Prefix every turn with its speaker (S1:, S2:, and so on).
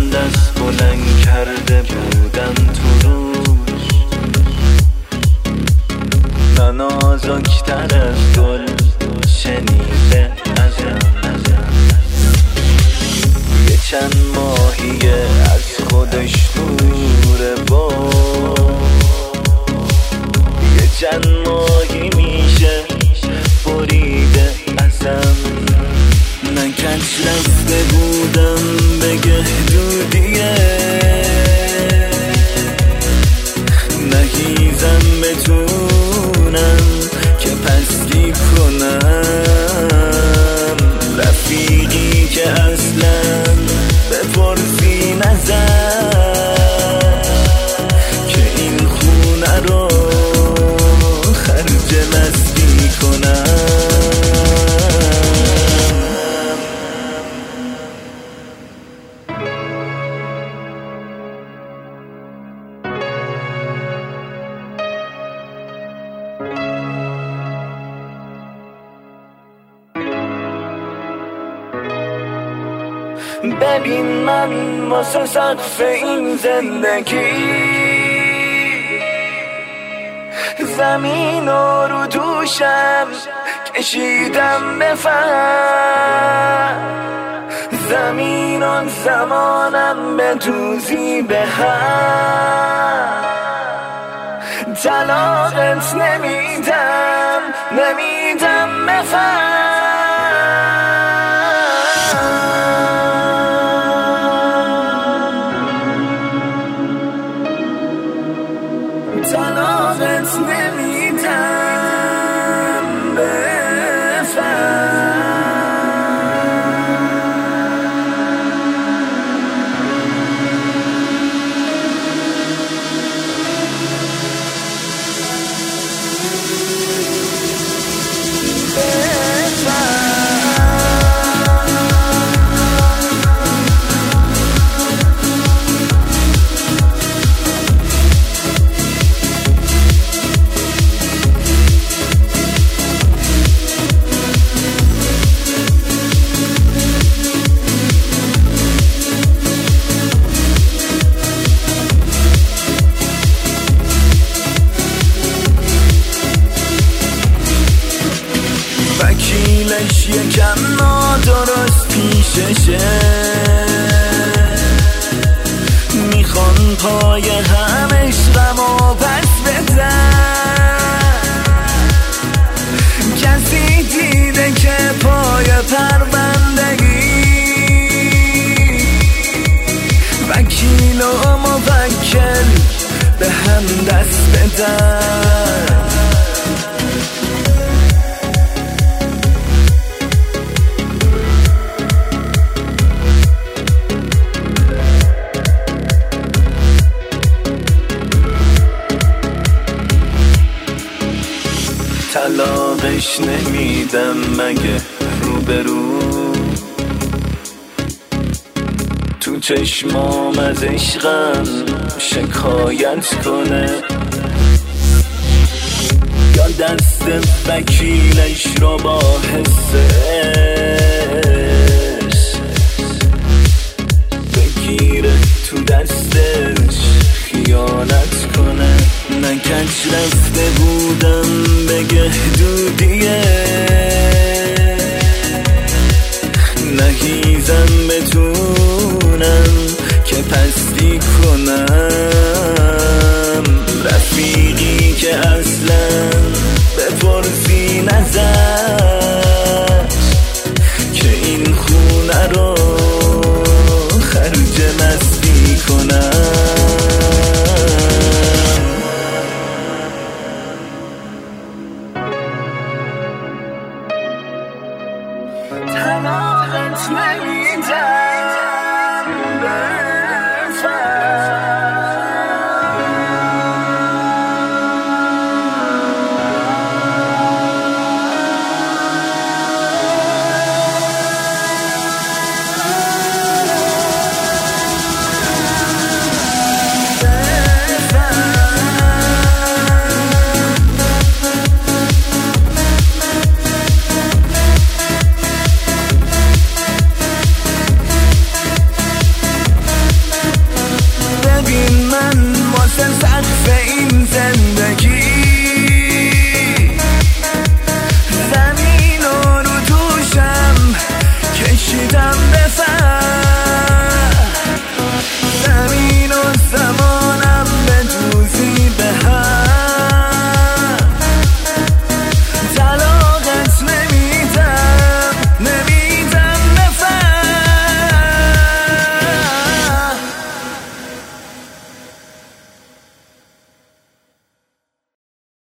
S1: دست بلند کرده بودم تو روش، نه نازکتر از گل شنیده ازم. یه چند ماهیه از خودش دوره با یه چند ماهی میشه بریده ازم. نکج رفته بودم بگه دودیه، نهیزم بتونم که پستی کنم. رفیقی که اصلا بپرسی نزد که این خونه رو خرج مستی کنم. ببین من واسه سقف این زندگی زمین رو دوشم کشیدم به فهم. زمینان زمانم به دوزی به هم. طلاقت نمیدم بفهم. طلاقت نمیدم بفهم. وکیلش یکم نادرست پیششه، میخوان پای هم عشقمو پس بدن. کسی دیده که پای پروندگی وکیل و موکل به هم دست بدن. طلاقش نمیدم مگه روبرو تو چشمام از عشقم شکایت کنه، یا دست وکیلش رو با حسش بگیره تو دستش خیانت کنه. نکج رفته بودم بگه دودیه، نهیزم بتونم که پستی کنم. رفیقی که اصلا بپرسی نزد که این خونه رو خرج مستی کنم. طلاقت